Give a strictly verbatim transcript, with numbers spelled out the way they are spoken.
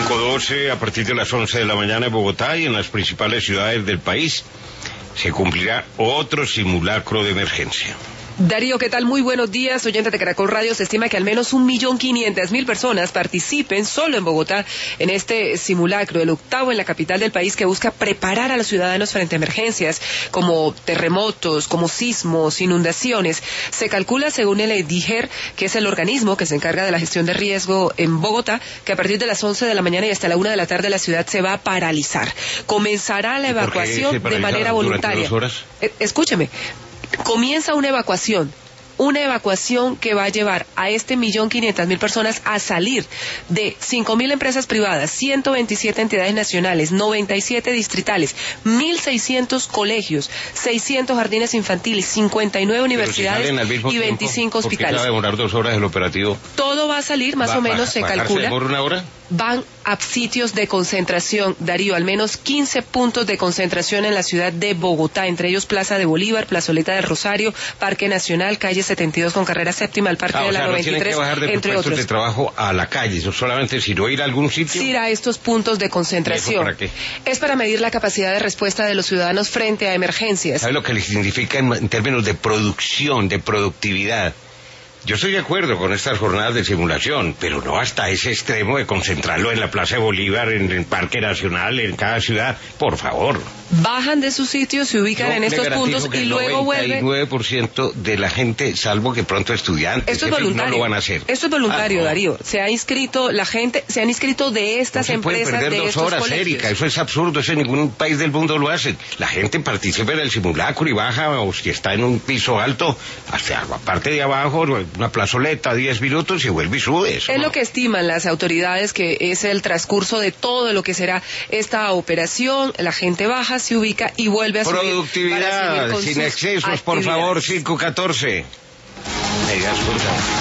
cinco doce, a partir de las once de la mañana en Bogotá y en las principales ciudades del país, se cumplirá otro simulacro de emergencia. Darío, ¿qué tal? Muy buenos días, oyentes de Caracol Radio. Se estima que al menos un millón quinientas mil personas participen solo en Bogotá en este simulacro, el octavo en la capital del país, que busca preparar a los ciudadanos frente a emergencias como terremotos, como sismos, inundaciones. Se calcula, según el EDIGER, que es el organismo que se encarga de la gestión de riesgo en Bogotá, que a partir de las once de la mañana y hasta la una de la tarde la ciudad se va a paralizar. Comenzará la evacuación de manera voluntaria. ¿Durante dos horas? Eh, escúcheme. Comienza una evacuación, una evacuación que va a llevar a este millón quinientas mil personas a salir de cinco mil empresas privadas, ciento veintisiete entidades nacionales, noventa y siete distritales, mil seiscientos colegios, seiscientos jardines infantiles, cincuenta y nueve universidades y veinticinco tiempo, hospitales. ¿Por qué va a demorar dos horas el operativo? Todo va a salir, más ¿Va, o menos va, se bajarse calcula. ¿Por una hora? Van a sitios de concentración, Darío, al menos quince puntos de concentración en la ciudad de Bogotá, entre ellos Plaza de Bolívar, Plazoleta del Rosario, Parque Nacional, calle setenta y dos con carrera séptima, el Parque ah, de o la sea, noventa y tres, no tienen que bajar de entre otros. de trabajo a la calle, no solamente sino ir a algún sitio. Ir a estos puntos de concentración. ¿Para qué? Es para medir la capacidad de respuesta de los ciudadanos frente a emergencias. ¿Sabe lo que les significa en, en términos de producción, de productividad? Yo estoy de acuerdo con estas jornadas de simulación, pero no hasta ese extremo de concentrarlo en la Plaza de Bolívar, en el Parque Nacional, en cada ciudad, por favor. Bajan de sus sitios, se ubican Yo en estos puntos y luego vuelven. El noventa y nueve por ciento de la gente, salvo que pronto estudiantes, esto es voluntario, no lo van a hacer. Esto es voluntario, ah, no. Darío. Se ha inscrito la gente, se han inscrito de estas no se empresas, pueden perder de dos estos horas, colegios. Erika, eso es absurdo, eso en ningún país del mundo lo hacen. La gente participa en el simulacro y baja, o si está en un piso alto, hasta la parte de abajo, una plazoleta, diez minutos y vuelve y sube eso. Es ¿no? lo que estiman las autoridades, que es el transcurso de todo lo que será esta operación. La gente baja, se ubica y vuelve a subir. Productividad, sin excesos, por favor, cinco catorce.